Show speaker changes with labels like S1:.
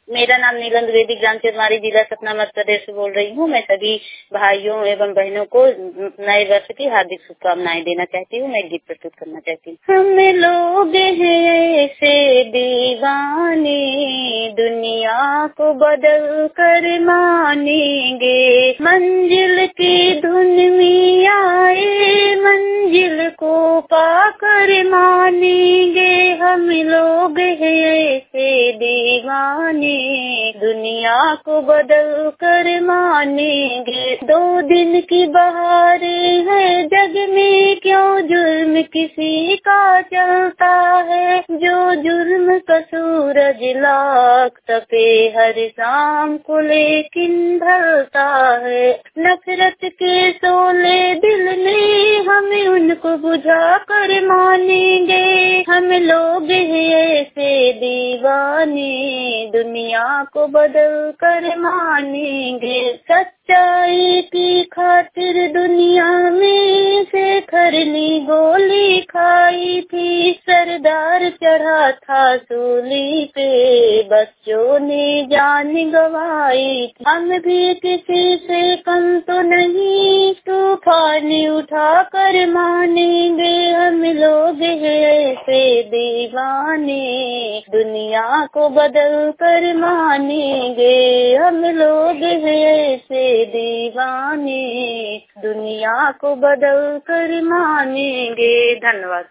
S1: मेरा नाम नीलम द्विवेदी, ग्राम चिरमारी, जिला सतना, मध्य प्रदेश से बोल रही हूँ। मैं सभी भाइयों एवं बहनों को नए वर्ष की हार्दिक शुभकामनाएं देना चाहती हूँ। मैं गीत प्रस्तुत करना चाहती हूँ। हम लोग हैं ऐसे दीवाने, दुनिया को बदल कर मानेंगे, मंजिल की धुन में आए मंजिल को पाकर मानेंगे। हम लोग हैं ऐसे दीवाने, दुनिया को बदल कर मानेंगे। 2 दिन की बहारें हैं जग में, क्यों जुर्म किसी का चलता है। जो जुर्म का सूरज लाख तपे हर शाम को लेकिन ढलता है। नफरत के शोले दिल में हमें उनको बुझा कर मानेंगे। हम लोग हैं ऐसे दीवाने, दुनिया को बदल कर मानेंगे। सच्चाई की खातिर दुनिया में शेखर ने गोली खाई थी, सरदार चढ़ा था सूली पे, बच्चों ने जान गंवाई थी। हम भी किसी से कम तो नहीं, तूफान उठा कर मानेंगे। हम लोग हैं ऐसे दीवाने, दुनिया को बदल कर मानेंगे। हम लोग हैं ऐसे दीवाने, दुनिया को बदल कर मानेंगे। धन्यवाद।